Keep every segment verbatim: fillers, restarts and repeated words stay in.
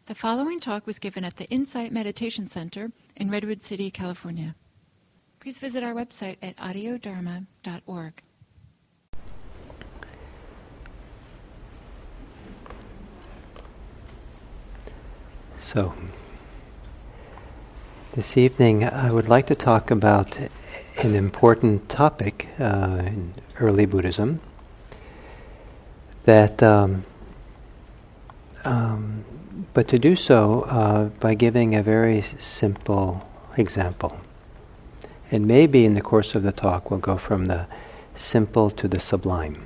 The following talk was given at the Insight Meditation Center in Redwood City, California. Please visit our website at audio dharma dot org. So, this evening I would like to talk about an important topic uh, in early Buddhism that um, um, but to do so uh, by giving a very simple example. And maybe in the course of the talk we'll go from the simple to the sublime.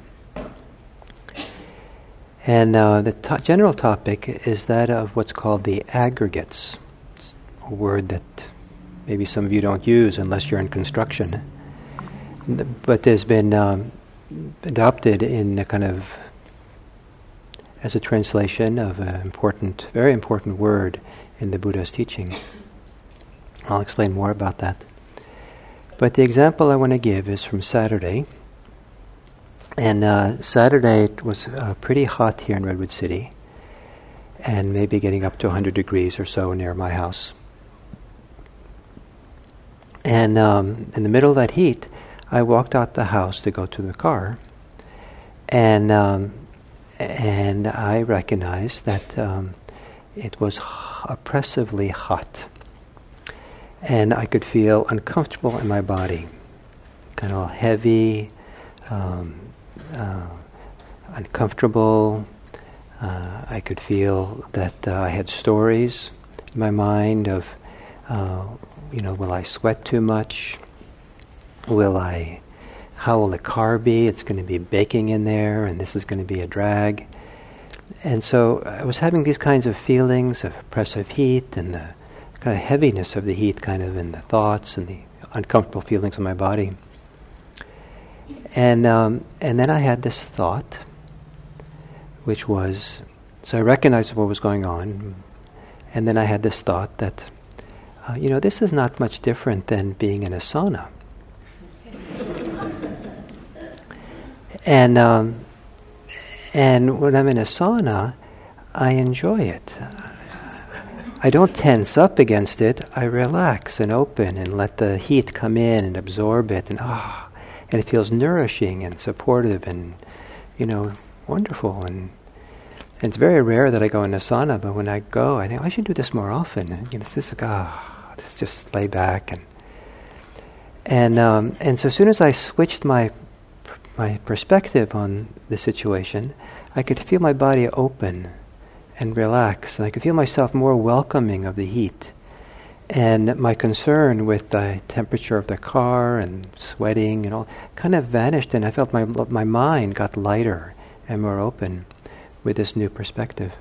And uh, the to- general topic is that of what's called the aggregates. It's a word that maybe some of you don't use unless you're in construction. But there's been um, adopted in a kind of as a translation of an important, very important word in the Buddha's teaching. I'll explain more about that. But the example I want to give is from Saturday. And uh, Saturday it was uh, pretty hot here in Redwood City, and maybe getting up to one hundred degrees or so near my house. And um, in the middle of that heat, I walked out the house to go to the car, and um, and I recognized that um, it was h- oppressively hot, and I could feel uncomfortable in my body, kind of heavy, um, uh, uncomfortable. Uh, I could feel that uh, I had stories in my mind of, uh, you know, will I sweat too much? Will I? How will the car be? It's going to be baking in there, and this is going to be a drag. And so I was having these kinds of feelings of oppressive heat and the kind of heaviness of the heat, kind of in the thoughts and the uncomfortable feelings in my body. And um, and then I had this thought, which was, so I recognized what was going on, and then I had this thought that, uh, you know, this is not much different than being in a sauna. And um, and when I'm in a sauna, I enjoy it. I don't tense up against it. I relax and open and let the heat come in and absorb it, and ah, and it feels nourishing and supportive and, you know, wonderful. And, and it's very rare that I go in a sauna, but when I go, I think I should do this more often. And, you know, it's just like, ah, let's just lay back and and um, and so as soon as I switched my my perspective on the situation, I could feel my body open and relax, and I could feel myself more welcoming of the heat. And my concern with the temperature of the car and sweating and all kind of vanished, and I felt my my mind got lighter and more open with this new perspective.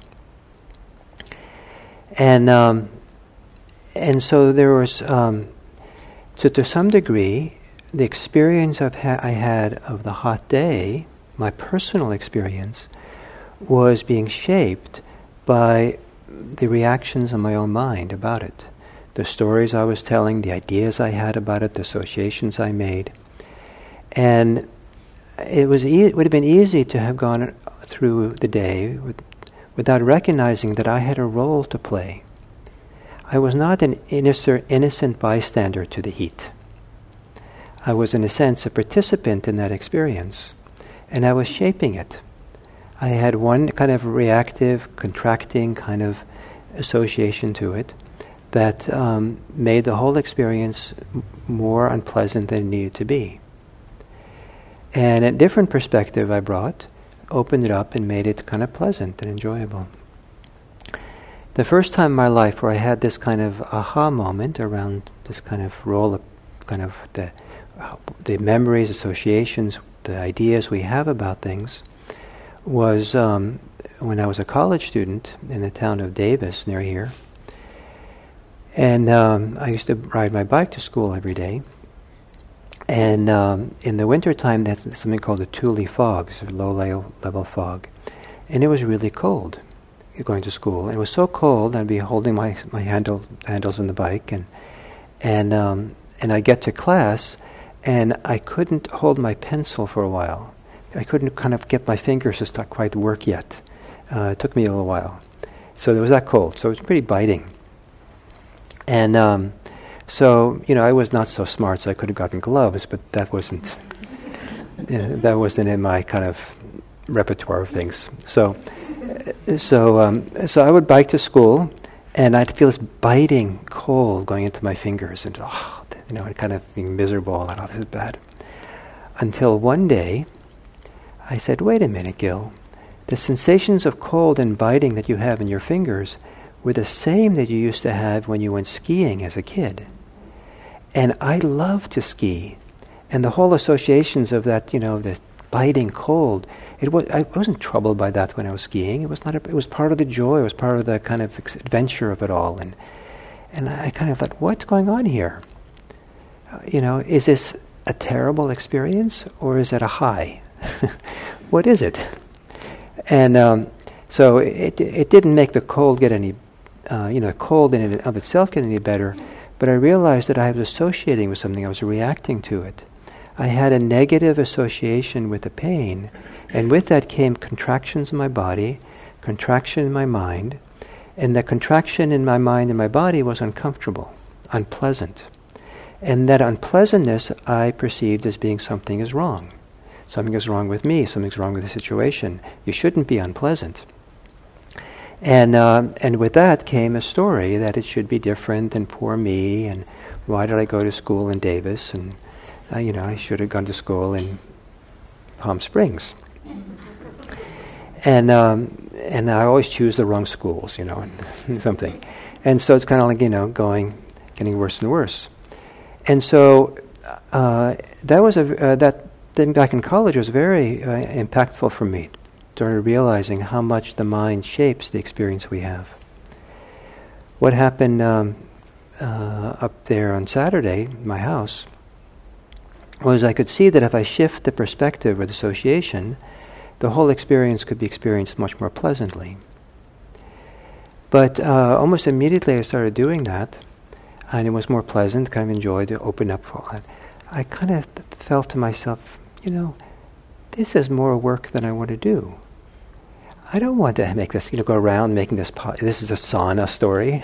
And um, and so there was, um, so to some degree, the experience I've ha- I had of the hot day, my personal experience, was being shaped by the reactions in my own mind about it. The stories I was telling, the ideas I had about it, the associations I made. And it was e- it would have been easy to have gone through the day with, without recognizing that I had a role to play. I was not an innocent, innocent bystander to the heat. I was, in a sense, a participant in that experience, and I was shaping it. I had one kind of reactive, contracting kind of association to it that um, made the whole experience m- more unpleasant than it needed to be. And a different perspective I brought, opened it up and made it kind of pleasant and enjoyable. The first time in my life where I had this kind of aha moment around this kind of role of kind of the the memories, associations, the ideas we have about things, was um, when I was a college student in the town of Davis, near here. And um, I used to ride my bike to school every day. And um, in the wintertime, there's something called the Thule fogs, low-level fog. And it was really cold going to school. And it was so cold, I'd be holding my my handle, handles on the bike, and and um, and I'd get to class, and I couldn't hold my pencil for a while. I couldn't kind of get my fingers to start quite work yet. Uh, it took me a little while. So there was that cold. So it was pretty biting. And um, so, you know, I was not so smart, so I could have gotten gloves, but that wasn't uh, that wasn't in my kind of repertoire of things. So, uh, so, um, so I would bike to school, and I'd feel this biting cold going into my fingers, and oh, you know, kind of being miserable. And oh, this is bad. Until one day, I said, "Wait a minute, Gil. The sensations of cold and biting that you have in your fingers were the same that you used to have when you went skiing as a kid. And I love to ski. And the whole associations of that, you know, the biting cold, it was, I wasn't troubled by that when I was skiing. It was not. A, it was part of the joy. It was part of the kind of ex- adventure of it all. And and I kind of thought, what's going on here? Uh, you know, is this a terrible experience or is it a high? What is it?" And um, so it it didn't make the cold get any, uh, you know, cold in and of itself get any better, but I realized that I was associating with something. I was reacting to it. I had a negative association with the pain, and with that came contractions in my body, contraction in my mind, and the contraction in my mind and my body was uncomfortable, unpleasant. And that unpleasantness I perceived as being something is wrong. Something is wrong with me. Something's wrong with the situation. You shouldn't be unpleasant. And um, and with that came a story that it should be different and poor me, and why did I go to school in Davis, and uh, you know, I should have gone to school in Palm Springs. And um, and I always choose the wrong schools, you know, and something. And so it's kind of like, you know, going, getting worse and worse. And so uh, that was a uh, that. Then back in college was very uh, impactful for me. Started realizing how much the mind shapes the experience we have. What happened um, uh, up there on Saturday in my house was I could see that if I shift the perspective or the association, the whole experience could be experienced much more pleasantly. But uh, almost immediately I started doing that, and it was more pleasant, kind of enjoyed to open up for all that. I kind of felt to myself, you know, this is more work than I want to do. I don't want to make this, you know, go around making this, po- this is a sauna story.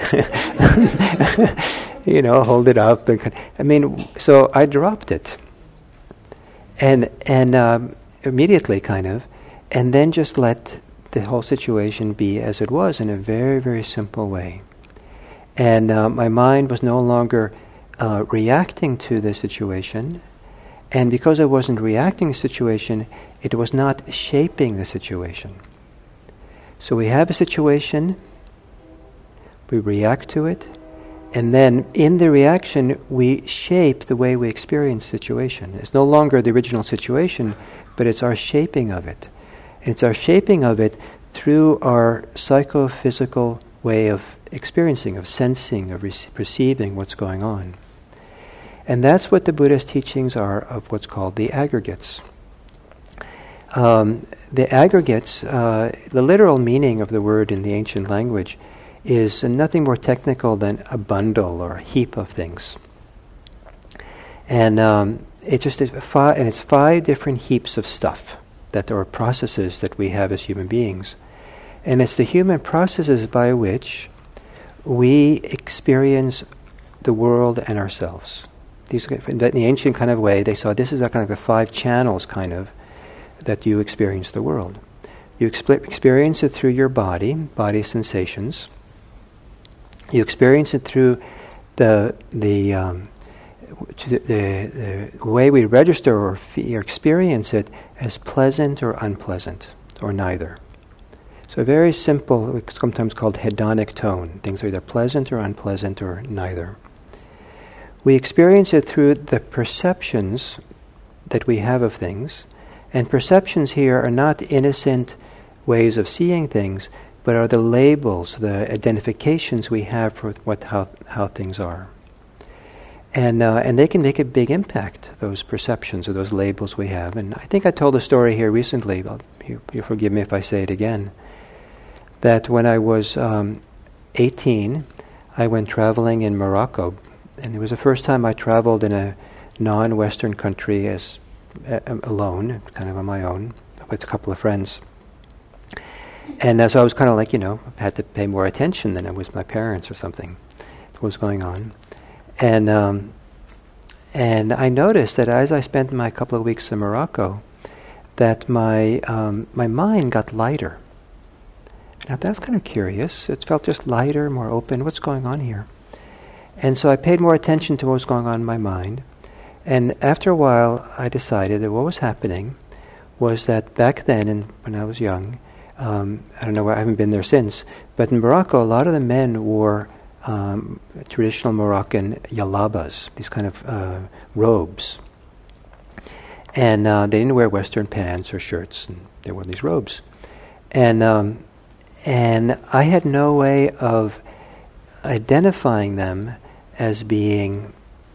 You know, hold it up. And I mean, so I dropped it. And, and um, immediately kind of, and then just let the whole situation be as it was in a very, very simple way. And uh, my mind was no longer uh, reacting to the situation. And because I wasn't reacting to the situation, it was not shaping the situation. So we have a situation, we react to it, and then in the reaction we shape the way we experience the situation. It's no longer the original situation, but it's our shaping of it. It's our shaping of it through our psychophysical way of experiencing, of sensing, of re- perceiving what's going on. And that's what the Buddha's teachings are of what's called the aggregates. Um, the aggregates, uh, the literal meaning of the word in the ancient language is nothing more technical than a bundle or a heap of things. And um, it just is five, and it's five different heaps of stuff that are processes that we have as human beings. And it's the human processes by which we experience the world and ourselves. These, in the ancient kind of way, they saw this is a kind of the five channels kind of that you experience the world. You exp- experience it through your body, body sensations. You experience it through the the um, the, the, the way we register or, fe- or experience it as pleasant or unpleasant, or neither. So very simple, it's sometimes called hedonic tone. Things are either pleasant or unpleasant or neither. We experience it through the perceptions that we have of things, and perceptions here are not innocent ways of seeing things, but are the labels, the identifications we have for what how how things are. And uh, and they can make a big impact, those perceptions or those labels we have. And I think I told a story here recently, well, you, you forgive me if I say it again, that when I was um, eighteen, I went traveling in Morocco. And it was the first time I traveled in a non-Western country as uh, alone, kind of on my own, with a couple of friends. And uh, so I was kind of like, you know, had to pay more attention than I was my parents or something. What was going on? And um, and I noticed that as I spent my couple of weeks in Morocco, that my um, my mind got lighter. Now that's kind of curious. It felt just lighter, more open. What's going on here? And so I paid more attention to what was going on in my mind. And after a while, I decided that what was happening was that back then, and when I was young, um, I don't know, I haven't been there since, but in Morocco, a lot of the men wore um, traditional Moroccan yalabas, these kind of uh, robes. And uh, they didn't wear Western pants or shirts, and they wore these robes. And um, and I had no way of identifying them as being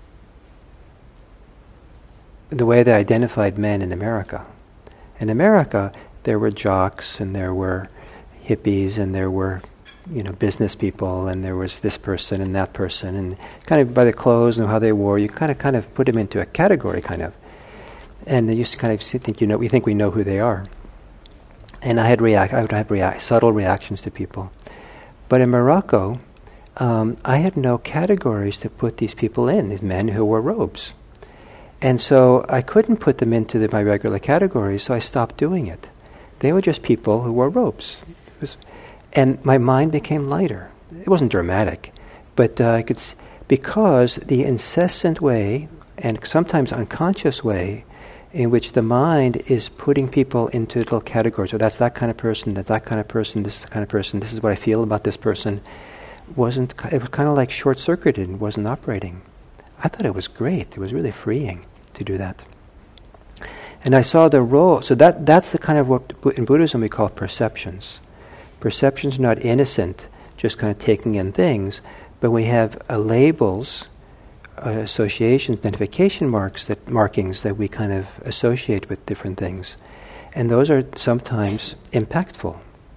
the way they identified men in America. In America, there were jocks, and there were hippies, and there were, you know, business people, and there was this person and that person, and kind of by the clothes and how they wore, you kind of kind of put them into a category, kind of. And they used to kind of think, you know, we think we know who they are. And I had react, I would have react, subtle reactions to people. But in Morocco, um, I had no categories to put these people in, these men who wore robes. And so I couldn't put them into the, my regular categories, so I stopped doing it. They were just people who wore robes. It was, and my mind became lighter. It wasn't dramatic, but uh, I could s- because the incessant way, and sometimes unconscious way, in which the mind is putting people into little categories. So that's that kind of person, that's that kind of person, this is the kind of person, this is what I feel about this person, wasn't, it was kind of like short-circuited and wasn't operating. I thought it was great. It was really freeing to do that. And I saw the role, so that that's the kind of what in Buddhism we call perceptions. Perceptions are not innocent, just kind of taking in things, but we have uh, labels, Uh, associations, identification marks, that markings that we kind of associate with different things, and those are sometimes impactful.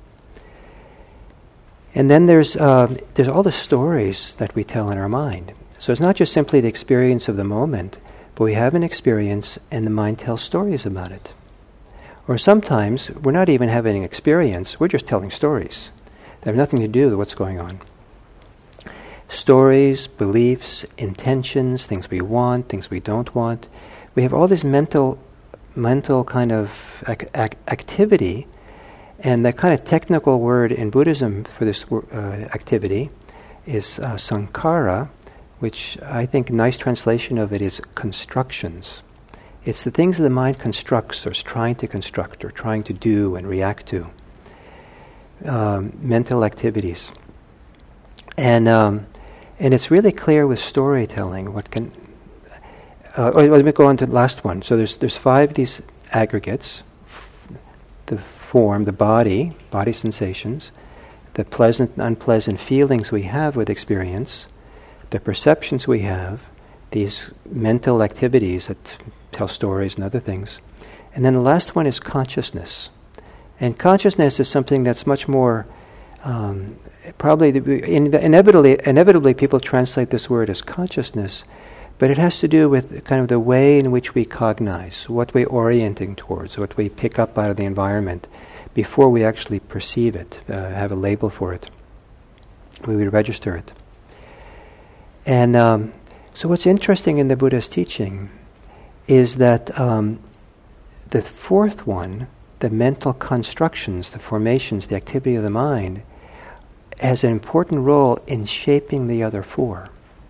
And then there's um, there's all the stories that we tell in our mind. So it's not just simply the experience of the moment, but we have an experience, and the mind tells stories about it. Or sometimes we're not even having an experience; we're just telling stories. They have nothing to do with what's going on. Stories, beliefs, intentions, things we want, things we don't want. We have all this mental, mental kind of ac- ac- activity, and the kind of technical word in Buddhism for this uh, activity is uh, sankhara, which I think a nice translation of it is constructions. It's the things that the mind constructs or is trying to construct or trying to do and react to. Um, mental activities. And um, and it's really clear with storytelling what can. Uh, oh, let me go on to the last one. So there's there's five of these aggregates: f- the form, the body, body sensations, the pleasant and unpleasant feelings we have with experience, the perceptions we have, these mental activities that tell stories and other things, and then the last one is consciousness. And consciousness is something that's much more. Um, probably, the, in, inevitably, inevitably, people translate this word as consciousness, but it has to do with kind of the way in which we cognize, what we're orienting towards, what we pick up out of the environment before we actually perceive it, uh, have a label for it. We would register it. And um, so what's interesting in the Buddha's teaching is that um, the fourth one, the mental constructions, the formations, the activity of the mind, has an important role in shaping the other four.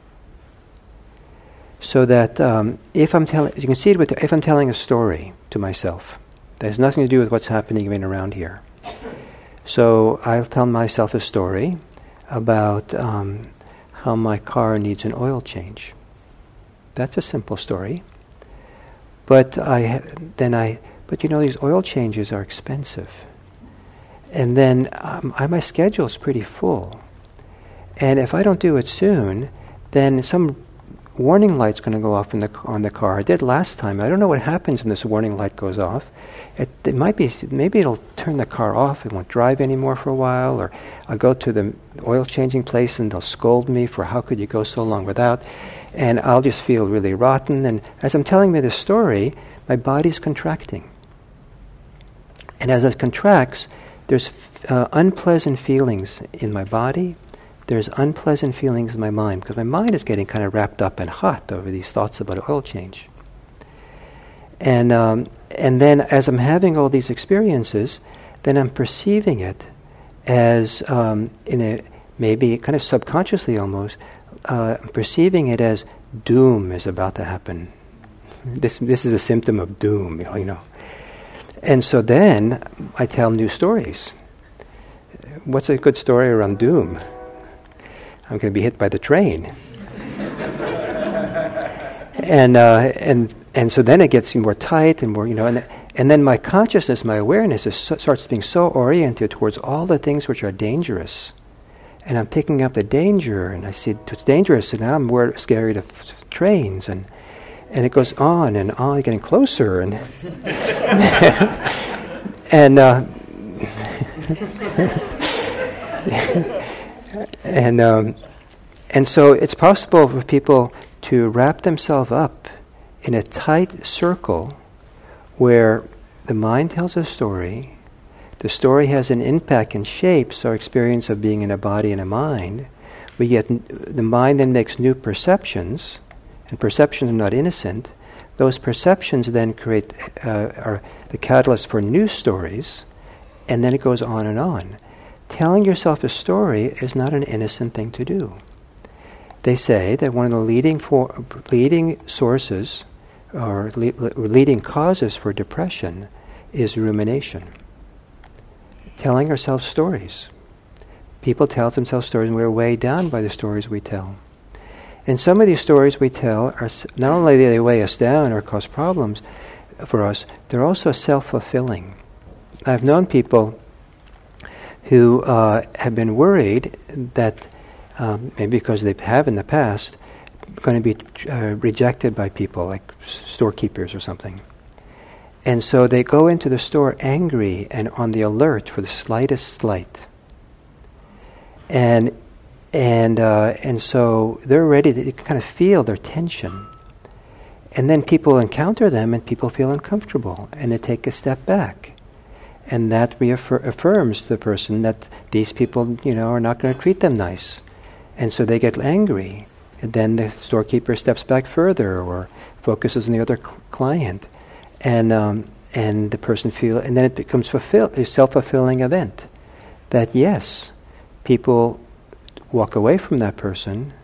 So that um, if I'm telling, you can see it with, if I'm telling a story to myself, that has nothing to do with what's happening even around here. So I'll tell myself a story about um, how my car needs an oil change. That's a simple story. But I then I, but you know, these oil changes are expensive. And then um, I, my schedule is pretty full. And if I don't do it soon, then some warning light's going to go off in the, on the car. I did last time. I don't know what happens when this warning light goes off. It, it might be, maybe it'll turn the car off. It won't drive anymore for a while. Or I'll go to the oil changing place and they'll scold me for how could you go so long without. And I'll just feel really rotten. And as I'm telling me this story, my body's contracting. And as it contracts, there's uh, unpleasant feelings in my body. There's unpleasant feelings in my mind, because my mind is getting kind of wrapped up and hot over these thoughts about oil change. And um, and then as I'm having all these experiences, then I'm perceiving it as, um, in a maybe kind of subconsciously almost, uh, I'm perceiving it as doom is about to happen. This this is a symptom of doom, you know, you know. And so then I tell new stories. What's a good story around doom? I'm going to be hit by the train. and uh, and and so then it gets more tight and more, you know, and and then my consciousness, my awareness is so, starts being so oriented towards all the things which are dangerous. And I'm picking up the danger, and I see it's dangerous, and now I'm more scared of trains, and and it goes on and on, getting closer, and and uh, and um, and so it's possible for people to wrap themselves up in a tight circle where the mind tells a story. The story has an impact and shapes our experience of being in a body and a mind. We get n- the mind then makes new perceptions, and perceptions are not innocent. Those perceptions then create uh, are the catalyst for new stories, and then it goes on and on. Telling yourself a story is not an innocent thing to do. They say that one of the leading for, leading sources or le- leading causes for depression is rumination. Telling ourselves stories. People tell themselves stories, and we're weighed down by the stories we tell. And some of these stories we tell are not only do they weigh us down or cause problems for us, they're also self-fulfilling. I've known people who uh, have been worried that, um, maybe because they have in the past, going to be uh, rejected by people like storekeepers or something. And so they go into the store angry and on the alert for the slightest slight. And and uh, and so they're ready to, you can kind of feel their tension. And then people encounter them and people feel uncomfortable and they take a step back. And that reaffir- affirms the person that these people, you know, are not going to treat them nice. And so they get angry. And then the storekeeper steps back further or focuses on the other cl- client. And um, and the person feel, and then it becomes fulfill, a self-fulfilling event. That yes, people walk away from that person,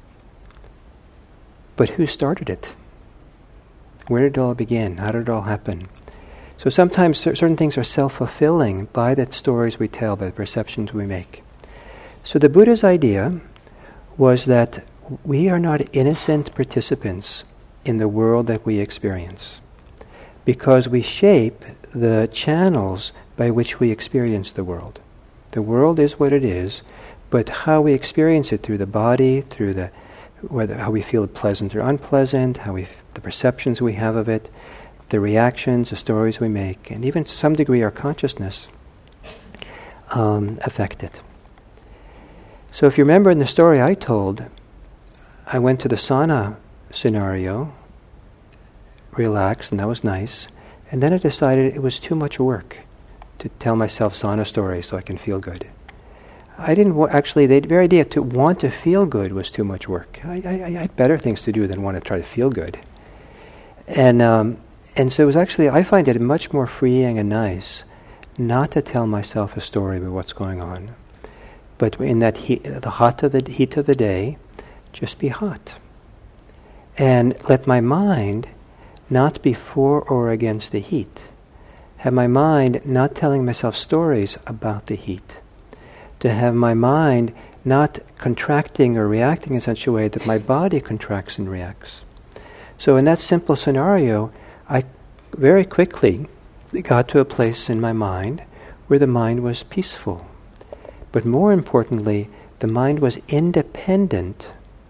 but who started it? Where did it all begin? How did it all happen? So sometimes cer- certain things are self-fulfilling by the stories we tell, by the perceptions we make. So the Buddha's idea was that we are not innocent participants in the world that we experience, because we shape the channels by which we experience the world. The world is what it is, but how we experience it through the body, through the whether how we feel it pleasant or unpleasant, how we the perceptions we have of it, the reactions, the stories we make, and even to some degree our consciousness um, affect it. So if you remember in the story I told, I went to the sauna scenario, relaxed, and that was nice. And then I decided it was too much work to tell myself sauna stories so I can feel good. I didn't wa- actually, the very idea to want to feel good was too much work. I, I, I had better things to do than want to try to feel good. And um, and so it was actually, I find it much more freeing and nice not to tell myself a story about what's going on, but in that heat, the hot of the heat of the day, just be hot. And let my mind not be for or against the heat. Have my mind not telling myself stories about the heat. To have my mind not contracting or reacting in such a way that my body contracts and reacts. So in that simple scenario, I very quickly got to a place in my mind where the mind was peaceful. But more importantly, the mind was independent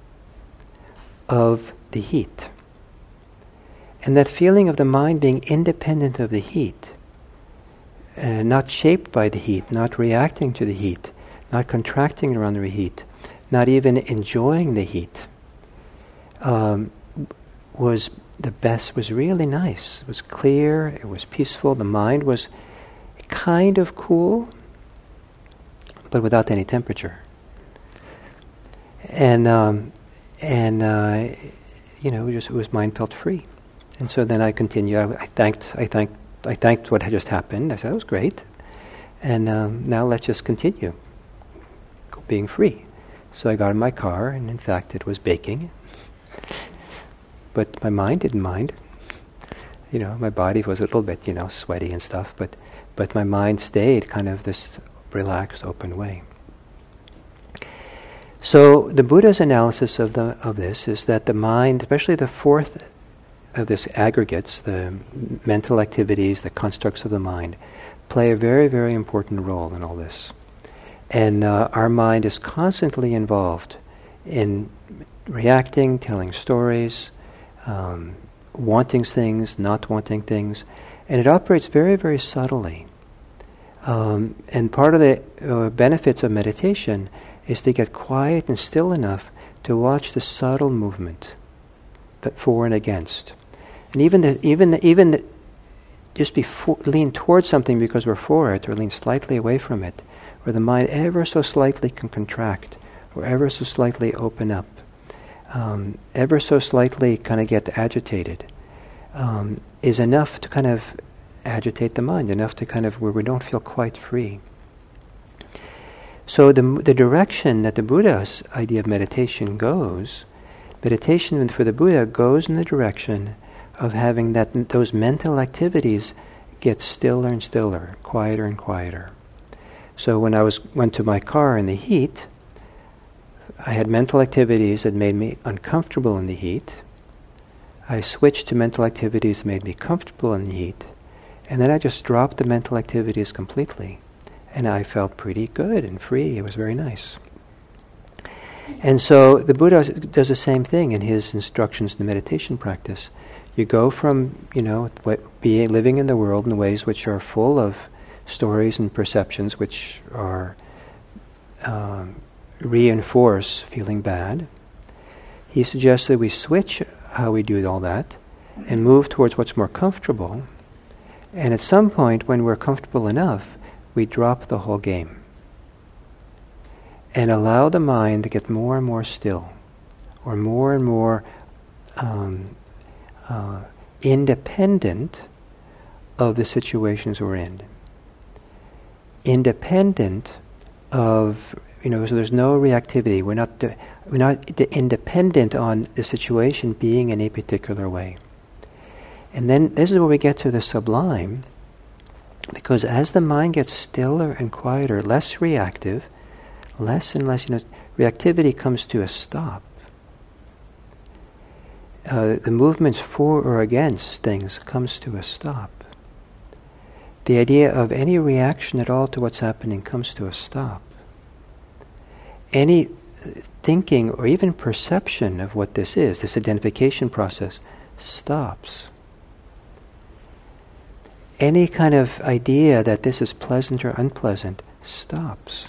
of the heat. And that feeling of the mind being independent of the heat, uh, not shaped by the heat, not reacting to the heat, not contracting around the heat, not even enjoying the heat, um, was the best, was really nice. It was clear, it was peaceful, the mind was kind of cool, but without any temperature. And um, and uh, you know, it, just, it was mind felt free. And so then I continued. I, I thanked. I thanked. I thanked what had just happened. I said it was great. And um, now let's just continue being free. So I got in my car, and in fact, it was baking. But my mind didn't mind. You know, my body was a little bit, you know, sweaty and stuff, but but my mind stayed kind of this relaxed, open way. So the Buddha's analysis of the of this is that the mind, especially the fourth of this aggregates, the mental activities, the constructs of the mind, play a very, very important role in all this. And uh, our mind is constantly involved in reacting, telling stories, um, wanting things, not wanting things, and it operates very, very subtly. Um, and part of the uh, benefits of meditation is to get quiet and still enough to watch the subtle movement, but for and against. And even the, even the, even the, just before, lean towards something because we're for it, or lean slightly away from it, where the mind ever so slightly can contract, or ever so slightly open up, um, ever so slightly kind of get agitated, um, is enough to kind of agitate the mind, enough to kind of where we don't feel quite free. So the the direction that the Buddha's idea of meditation goes, meditation for the Buddha goes in the direction of having that those mental activities get stiller and stiller, quieter and quieter. So when I was went to my car in the heat, I had mental activities that made me uncomfortable in the heat. I switched to mental activities that made me comfortable in the heat. And then I just dropped the mental activities completely. And I felt pretty good and free. It was very nice. And so the Buddha does the same thing in his instructions in the meditation practice. You go from, you know, what, being living in the world in ways which are full of stories and perceptions which are um, reinforce feeling bad. He suggests that we switch how we do all that and move towards what's more comfortable. And at some point, when we're comfortable enough, we drop the whole game and allow the mind to get more and more still, or more and more um, uh, independent of the situations we're in. Independent of, you know, so there's no reactivity. We're not de- we're not de- independent on the situation being in a particular way. And then this is where we get to the sublime, because as the mind gets stiller and quieter, less reactive, less and less, you know, reactivity comes to a stop. Uh, the movements for or against things comes to a stop. The idea of any reaction at all to what's happening comes to a stop. Any thinking or even perception of what this is, this identification process, stops. Any kind of idea that this is pleasant or unpleasant stops.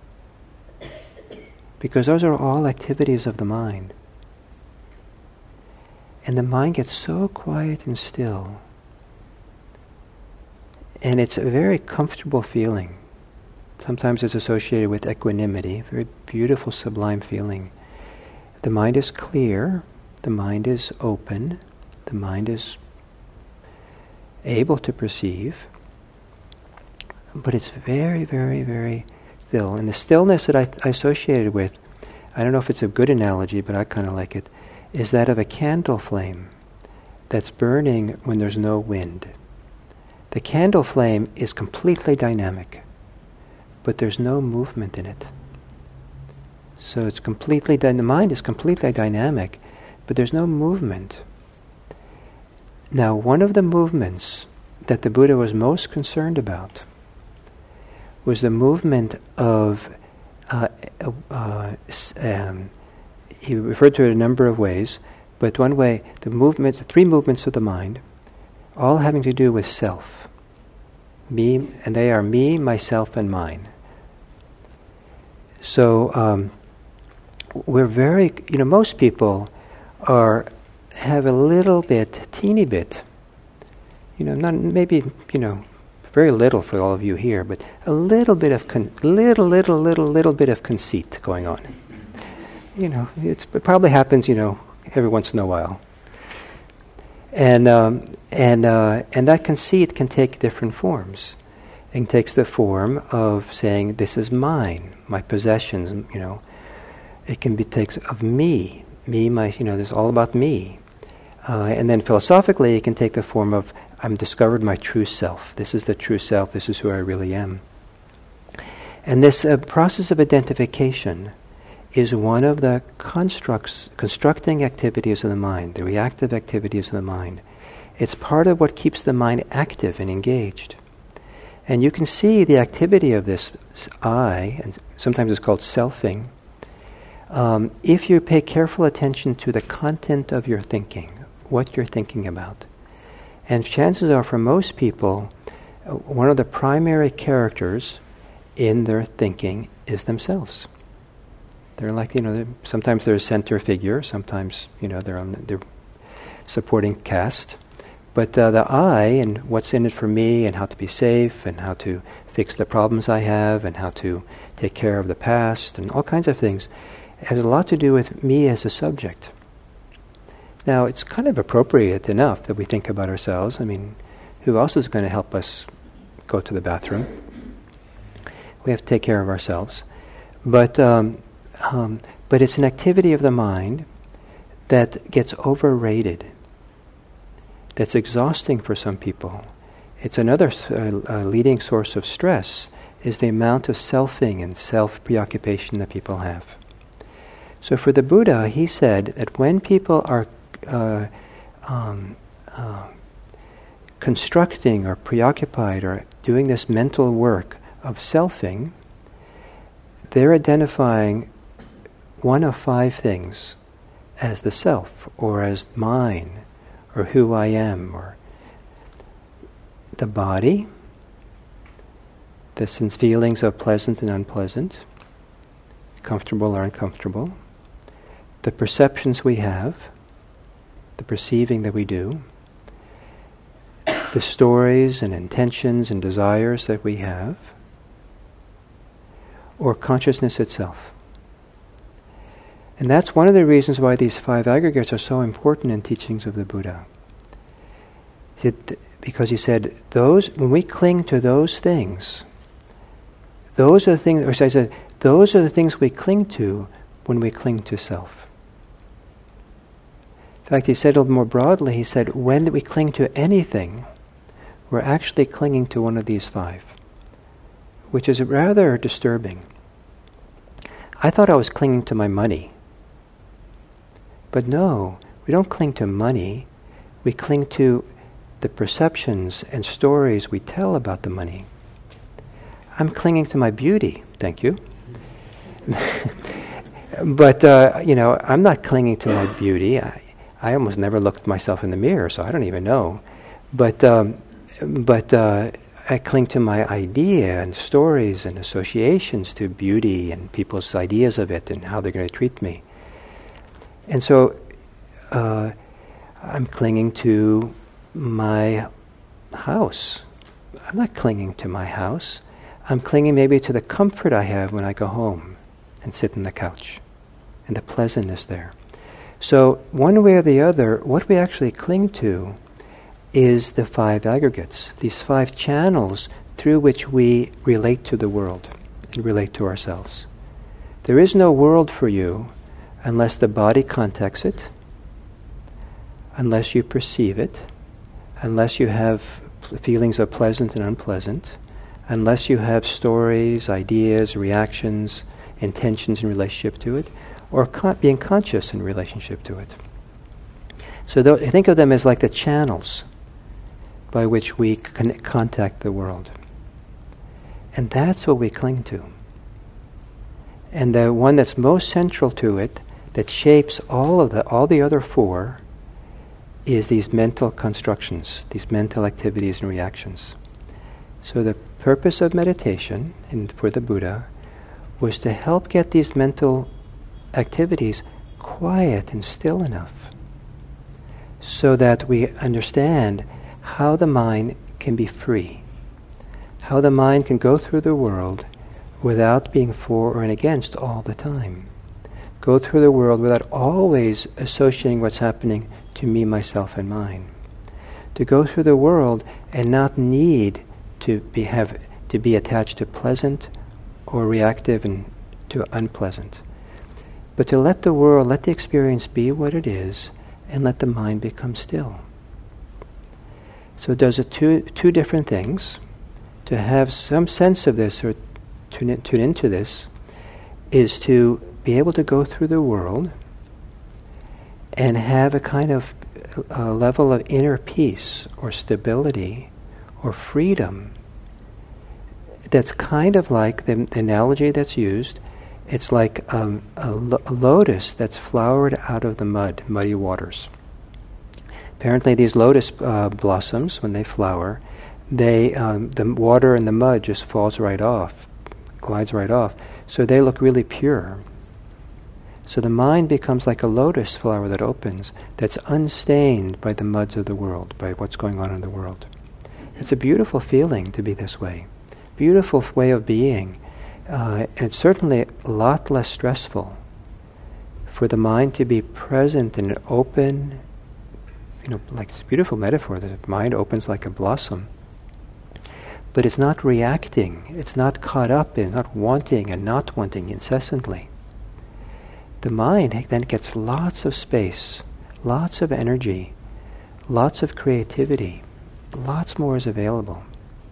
Because those are all activities of the mind. And the mind gets so quiet and still. And it's a very comfortable feeling. Sometimes it's associated with equanimity, a very beautiful, sublime feeling. The mind is clear, the mind is open, the mind is able to perceive, but it's very, very, very still. And the stillness that I, I associated with, I don't know if it's a good analogy, but I kind of like it, is that of a candle flame that's burning when there's no wind. The candle flame is completely dynamic, but there's no movement in it. So it's completely, dy- the mind is completely dynamic, but there's no movement. Now, one of the movements that the Buddha was most concerned about was the movement of, uh, uh, um, he referred to it a number of ways, but one way, the movements, three movements of the mind, all having to do with self. Me, and they are me, myself, and mine. So um, we're very, you know, most people are have a little bit, teeny bit, you know, not maybe, you know, very little for all of you here, but a little bit of con- little, little, little, little bit of conceit going on. You know, it's, it probably happens, you know, every once in a while. And um, and uh, and that conceit can take different forms. It takes the form of saying, "This is mine, my possessions." You know, it can be takes of me, me, my. You know, it's all about me. Uh, and then philosophically, it can take the form of, "I'm discovered my true self. This is the true self. This is who I really am." And this uh, process of identification is one of the constructs, constructing activities of the mind, the reactive activities of the mind. It's part of what keeps the mind active and engaged. And you can see the activity of this I, and sometimes it's called selfing, um, if you pay careful attention to the content of your thinking, what you're thinking about. And chances are for most people, uh, one of the primary characters in their thinking is themselves. They're like, you know, sometimes they're a center figure, sometimes, you know, they're on they're supporting cast. But uh, the I, and what's in it for me, and how to be safe, and how to fix the problems I have, and how to take care of the past, and all kinds of things, has a lot to do with me as a subject. Now, it's kind of appropriate enough that we think about ourselves. I mean, who else is going to help us go to the bathroom? We have to take care of ourselves. But um, Um, but it's an activity of the mind that gets overrated, that's exhausting for some people. It's another uh, uh, leading source of stress, is the amount of selfing and self-preoccupation that people have. So for the Buddha, he said that when people are uh, um, uh, constructing or preoccupied or doing this mental work of selfing, they're identifying one of five things as the self, or as mine, or who I am, or the body, the sense feelings of pleasant and unpleasant, comfortable or uncomfortable, the perceptions we have, the perceiving that we do, the stories and intentions and desires that we have, or consciousness itself. And that's one of the reasons why these five aggregates are so important in teachings of the Buddha. Because he said, those when we cling to those things, those are the things, or he said, those are the things we cling to when we cling to self. In fact, he said a little more broadly, he said, when we cling to anything, we're actually clinging to one of these five, which is rather disturbing. I thought I was clinging to my money. But no, we don't cling to money. We cling to the perceptions and stories we tell about the money. I'm clinging to my beauty, thank you. But, uh, you know, I'm not clinging to my beauty. I, I almost never looked at myself in the mirror, so I don't even know. But, um, but uh, I cling to my idea and stories and associations to beauty and people's ideas of it and how they're going to treat me. And so uh, I'm clinging to my house. I'm not clinging to my house. I'm clinging maybe to the comfort I have when I go home and sit on the couch and the pleasantness there. So one way or the other, what we actually cling to is the five aggregates, these five channels through which we relate to the world and relate to ourselves. There is no world for you unless the body contacts it, unless you perceive it, unless you have feelings of pleasant and unpleasant, unless you have stories, ideas, reactions, intentions in relationship to it, or con- being conscious in relationship to it. So th- think of them as like the channels by which we con- contact the world. And that's what we cling to. And the one that's most central to it, that shapes all of the all the other four, is these mental constructions, these mental activities and reactions. So the purpose of meditation, and for the Buddha, was to help get these mental activities quiet and still enough so that we understand how the mind can be free, how the mind can go through the world without being for or against all the time. Go through the world without always associating what's happening to me, myself, and mine. To go through the world and not need to be have to be attached to pleasant or reactive and to unpleasant. But to let the world, let the experience be what it is, and let the mind become still. So it does it two, two different things. To have some sense of this, or tune, in, tune into this, is to be able to go through the world and have a kind of a level of inner peace or stability or freedom that's kind of like the, the analogy that's used. It's like um, a, lo- a lotus that's flowered out of the mud, muddy waters. Apparently these lotus uh, blossoms, when they flower, they um, the water and the mud just falls right off, glides right off. So they look really pure. So the mind becomes like a lotus flower that opens, that's unstained by the muds of the world, by what's going on in the world. It's a beautiful feeling to be this way. Beautiful way of being. Uh, and it's certainly a lot less stressful for the mind to be present and open, you know, like it's a beautiful metaphor, the mind opens like a blossom. But it's not reacting, it's not caught up in, not wanting and not wanting incessantly. The mind then gets lots of space, lots of energy, lots of creativity, lots more is available.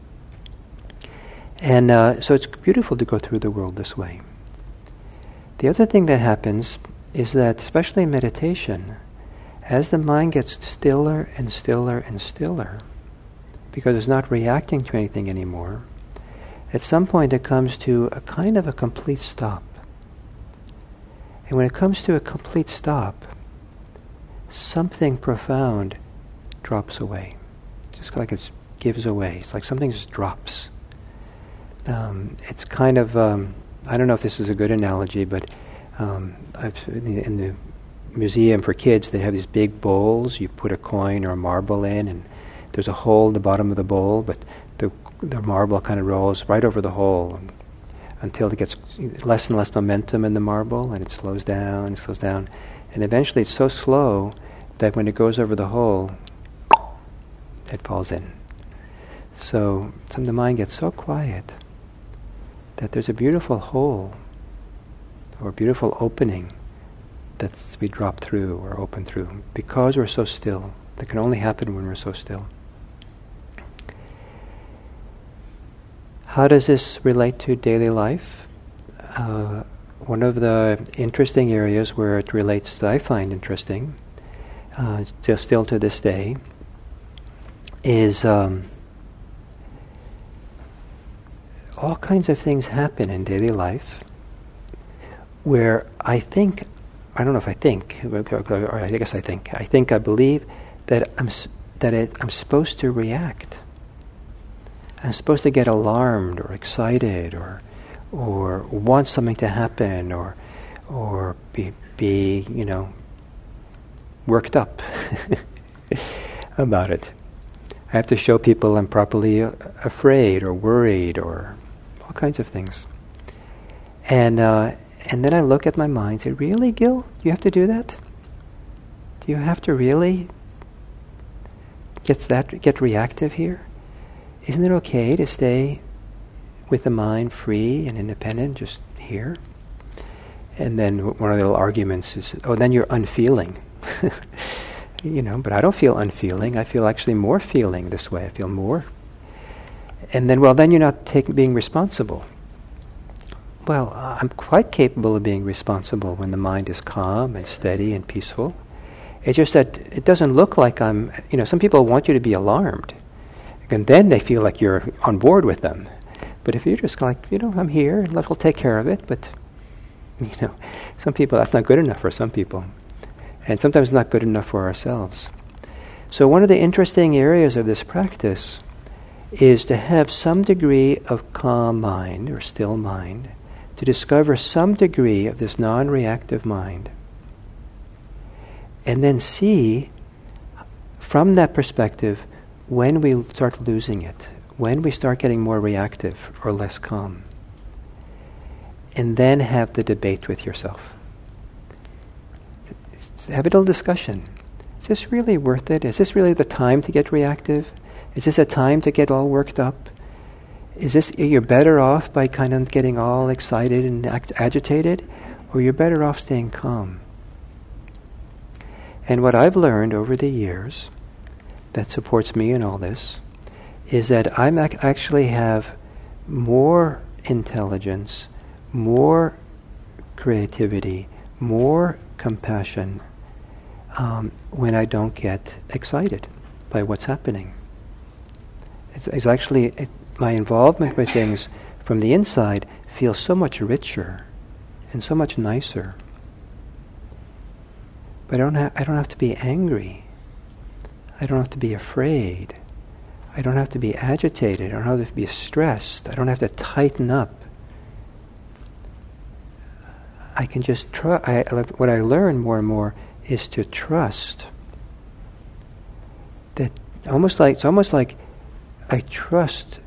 And uh, so it's beautiful to go through the world this way. The other thing that happens is that, especially in meditation, as the mind gets stiller and stiller and stiller, because it's not reacting to anything anymore, at some point it comes to a kind of a complete stop. And when it comes to a complete stop, something profound drops away. Just like it gives away. It's like something just drops. Um, it's kind of, um, I don't know if this is a good analogy, but um, I've, in, the, in the museum for kids, they have these big bowls. You put a coin or a marble in, and there's a hole in the bottom of the bowl, but the, the marble kind of rolls right over the hole and, until it gets less and less momentum in the marble, and it slows down and slows down. And eventually it's so slow that when it goes over the hole, it falls in. So some, the mind gets so quiet that there's a beautiful hole or a beautiful opening that's we drop through or open through because we're so still. That can only happen when we're so still. How does this relate to daily life? Uh, one of the interesting areas where it relates that I find interesting, uh, still, still to this day, is um, all kinds of things happen in daily life where I think, I don't know if I think, or I guess I think, I think I believe that I'm that it, I'm supposed to react. I'm supposed to get alarmed or excited or or want something to happen or or be be you know worked up about it. I have to show people I'm properly uh, afraid or worried or all kinds of things. And uh, and then I look at my mind and say, really, Gil? Do you have to do that? Do you have to really get that get reactive here? Isn't it okay to stay with the mind free and independent, just here? And then one of the little arguments is, oh, then you're unfeeling. You know, but I don't feel unfeeling. I feel actually more feeling this way. I feel more. And then, well, then you're not taking being responsible. Well, uh, I'm quite capable of being responsible when the mind is calm and steady and peaceful. It's just that it doesn't look like I'm, you know, some people want you to be alarmed. And then they feel like you're on board with them. But if you're just like, you know, I'm here, and we'll take care of it. But, you know, some people, that's not good enough for some people. And sometimes not good enough for ourselves. So one of the interesting areas of this practice is to have some degree of calm mind or still mind, to discover some degree of this non-reactive mind, and then see from that perspective when we start losing it, when we start getting more reactive or less calm. And then have the debate with yourself. Have a little discussion. Is this really worth it? Is this really the time to get reactive? Is this a time to get all worked up? Is this, you're better off by kind of getting all excited and act, agitated, or you're better off staying calm? And what I've learned over the years that supports me in all this is that I ac- actually have more intelligence, more creativity, more compassion um, when I don't get excited by what's happening. It's, it's actually, it, my involvement with things from the inside feels so much richer and so much nicer. But I don't, ha- I don't have to be angry. I don't have to be afraid. I don't have to be agitated. I don't have to be stressed. I don't have to tighten up. I can just try. I, what I learn more and more is to trust. That almost like it's almost like I trust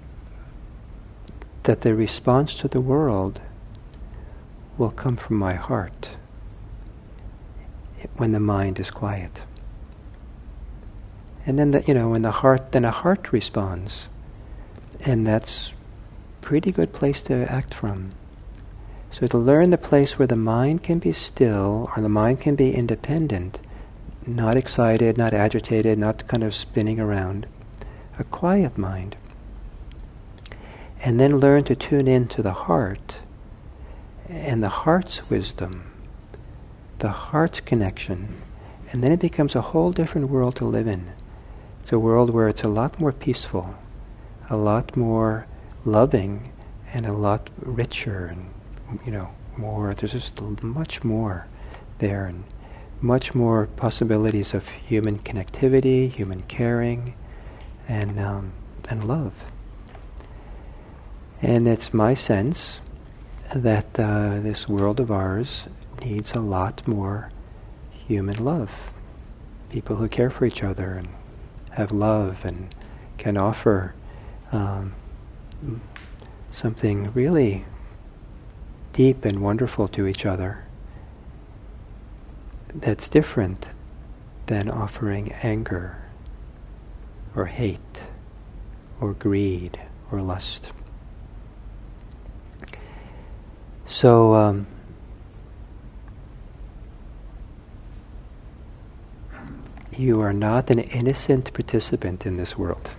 that the response to the world will come from my heart when the mind is quiet. And then the, you know, when the heart, then a heart responds, and that's a pretty good place to act from. So to learn the place where the mind can be still, or the mind can be independent, not excited, not agitated, not kind of spinning around, a quiet mind. And then learn to tune into the heart, and the heart's wisdom, the heart's connection, and then it becomes a whole different world to live in. It's a world where it's a lot more peaceful, a lot more loving, and a lot richer, and you know, more. There's just much more there, and much more possibilities of human connectivity, human caring, and um, and love. And it's my sense that uh, this world of ours needs a lot more human love. People who care for each other and have love and can offer um, something really deep and wonderful to each other that's different than offering anger or hate or greed or lust. So um, you are not an innocent participant in this world.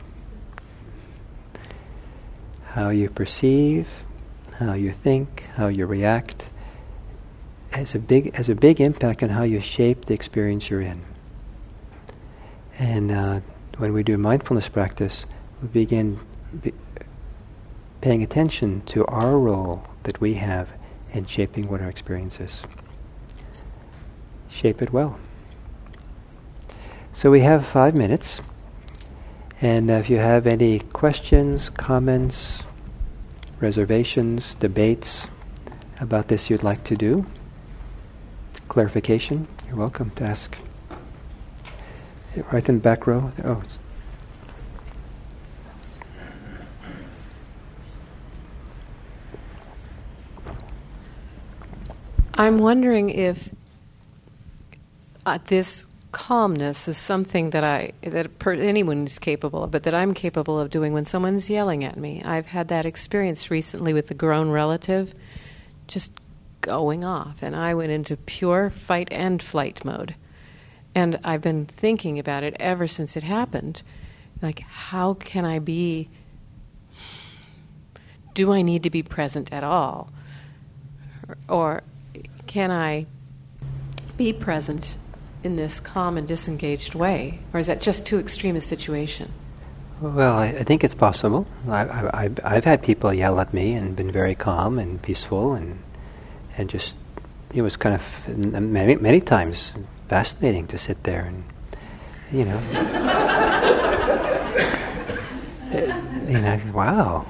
How you perceive, how you think, how you react has a big has a big impact on how you shape the experience you're in. And uh, when we do mindfulness practice, we begin be paying attention to our role that we have in shaping what our experience is. Shape it well. So we have five minutes, and uh, if you have any questions, comments, reservations, debates about this you'd like to do, clarification, you're welcome to ask. Right in the back row. Oh. I'm wondering if uh, this calmness is something that I that per, anyone is capable of, but that I'm capable of doing when someone's yelling at me. I've had that experience recently with a grown relative just going off, and I went into pure fight and flight mode. And I've been thinking about it ever since it happened. Like, how can I be... Do I need to be present at all? Or, or can I be present in this calm and disengaged way? Or is that just too extreme a situation? Well, I, I think it's possible. I, I, I've, I've had people yell at me and been very calm and peaceful, and and just, it was kind of many, many times fascinating to sit there and, you know, you know, wow,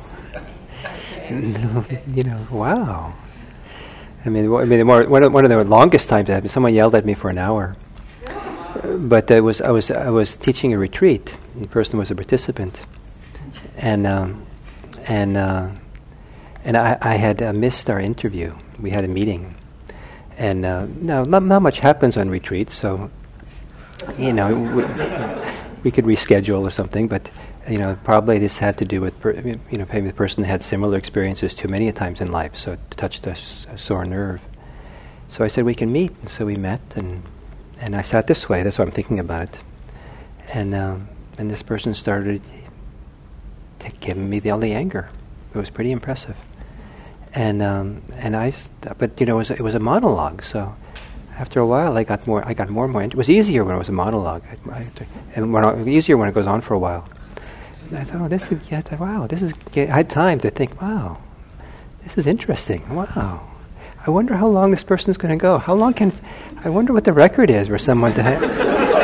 you know, wow. I mean, I mean, more, one of one of the longest times I had, someone yelled at me for an hour. But I was I was I was teaching a retreat. The person was a participant, and um, and uh, and I, I had uh, missed our interview. We had a meeting, and uh, no, not, not much happens on retreats, so you know we, we could reschedule or something. But you know, probably this had to do with per, you know maybe the person had similar experiences too many times in life, so it touched a, s- a sore nerve. So I said we can meet, and so we met, and and I sat this way. That's why I'm thinking about it, and um, and this person started t- giving me the, all the anger. It was pretty impressive, and um, and I, just, but you know, it was, it was a monologue. So after a while, I got more. I got more and more. It was easier when it was a monologue, I, I, and when I, easier when it goes on for a while. And I thought, oh, this is yeah, wow. This is. I had time to think. Wow, this is interesting. Wow. I wonder how long this person's going to go. How long can... I wonder what the record is for someone to have...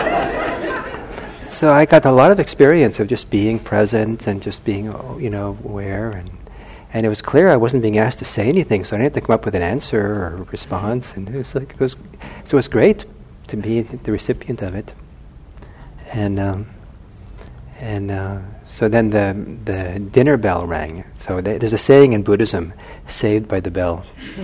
So I got a lot of experience of just being present and just being, you know, aware. And and it was clear I wasn't being asked to say anything, so I didn't have to come up with an answer or a response. And it was like... It was, so it was great to be the recipient of it. And... Um, and... Uh, So then the the dinner bell rang. So th- there's a saying in Buddhism, saved by the bell.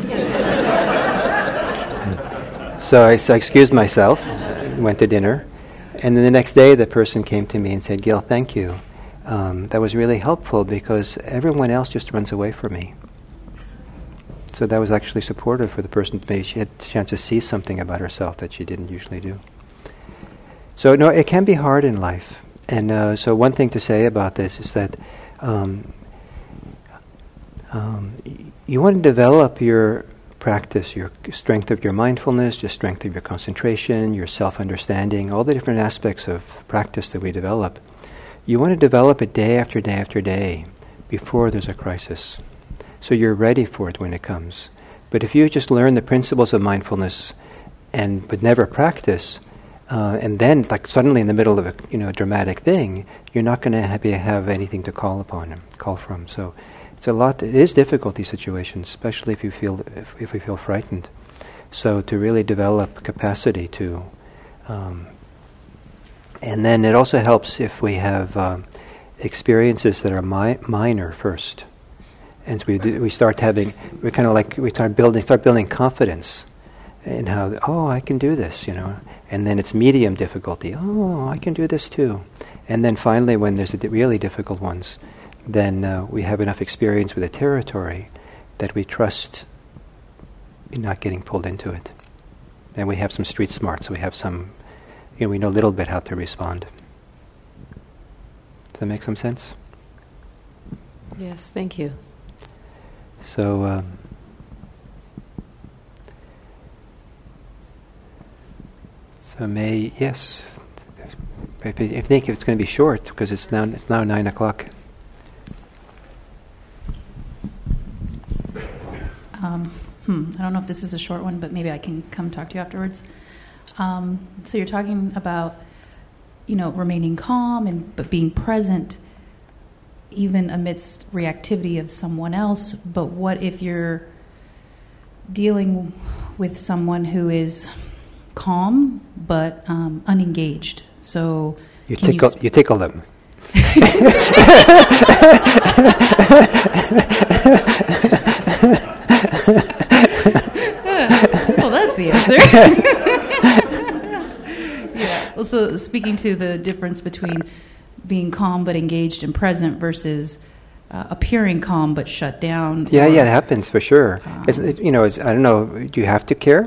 so, I, so I excused myself, uh, went to dinner, and then the next day the person came to me and said, Gil, thank you. Um, that was really helpful because everyone else just runs away from me. So that was actually supportive for the person. Maybe she had a chance to see something about herself that she didn't usually do. So no, it can be hard in life. And uh, so one thing to say about this is that um, um, y- you want to develop your practice, your strength of your mindfulness, your strength of your concentration, your self-understanding, all the different aspects of practice that we develop. You want to develop it day after day after day before there's a crisis. So you're ready for it when it comes. But if you just learn the principles of mindfulness and but never practice, Uh, and then, like suddenly, in the middle of a you know a dramatic thing, you're not going to have, have anything to call upon, call from. So, it's a lot. It is difficult, these situations, especially if you feel if, if we feel frightened. So, to really develop capacity to, um, and then it also helps if we have um, experiences that are mi- minor first, and so we do, we start having we kind of like we start building start building confidence in how oh I can do this, you know. And then it's medium difficulty. Oh, I can do this too. And then finally, when there's a di- really difficult ones, then uh, we have enough experience with the territory that we trust in not getting pulled into it. And we have some street smarts. So we have some, you know, we know a little bit how to respond. Does that make some sense? Yes, thank you. So... Um, So may yes, if you think it's going to be short because it's now it's now nine o'clock. Um, hmm, I don't know if this is a short one, but maybe I can come talk to you afterwards. Um, so you're talking about, you know, remaining calm and but being present, even amidst reactivity of someone else. But what if you're dealing with someone who is calm but um, unengaged? So you can tickle you, sp- you tickle them. Well, that's the answer. Yeah. Well, so speaking to the difference between being calm but engaged and present versus uh, appearing calm but shut down. Yeah, or, yeah, it happens for sure. Um, it's, it, you know, it's, I don't know. Do you have to care?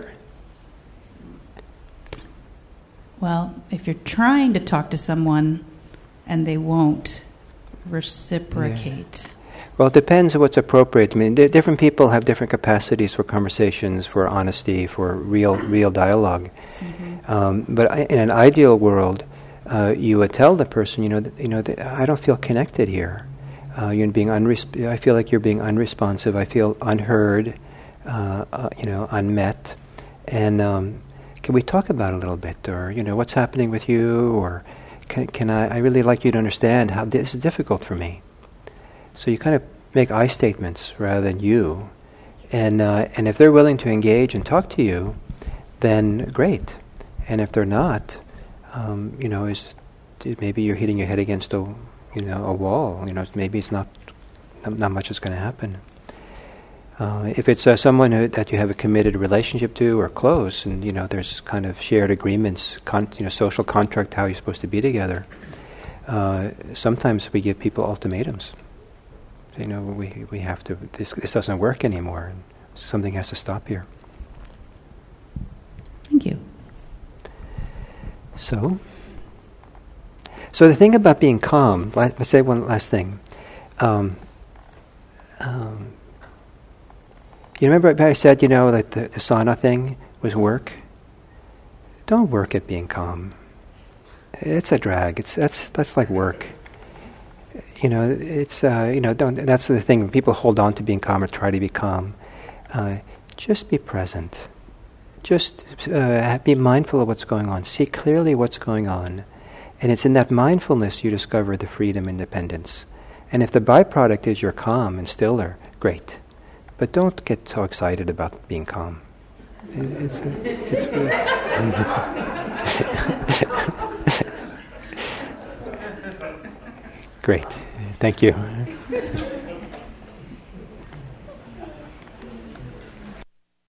Well, if you're trying to talk to someone and they won't reciprocate. Yeah. Well, it depends on what's appropriate. I mean, di- different people have different capacities for conversations, for honesty, for real, real dialogue. Mm-hmm. Um, but I, in an ideal world, uh, you would tell the person, you know, that, you know, that I don't feel connected here. Uh, you're being unresp- I feel like you're being unresponsive. I feel unheard, uh, uh, you know, unmet. And um, can we talk about it a little bit, or you know, what's happening with you, or can, can I? I really like you to understand how this is difficult for me. So you kind of make I statements rather than you, and uh, and if they're willing to engage and talk to you, then great. And if they're not, um, you know, is maybe you're hitting your head against a you know, a wall. You know, maybe it's not not much is going to happen. Uh, if it's uh, someone who, that you have a committed relationship to or close, and you know there's kind of shared agreements, con- you know, social contract, how you're supposed to be together. Uh, sometimes we give people ultimatums. So, you know, we we have to. This this doesn't work anymore. And something has to stop here. Thank you. So, so the thing about being calm. Let's say one last thing. Um, um, You remember I said, you know, that the, the sauna thing was work? Don't work at being calm. It's a drag. It's that's that's like work. You know, it's uh, you know, don't. That's the thing. When people hold on to being calm or try to be calm, uh, just be present. Just uh, be mindful of what's going on. See clearly what's going on, and it's in that mindfulness you discover the freedom, independence. And if the byproduct is you're calm and stiller, great. But don't get so excited about being calm. It's, it's really great. Thank you.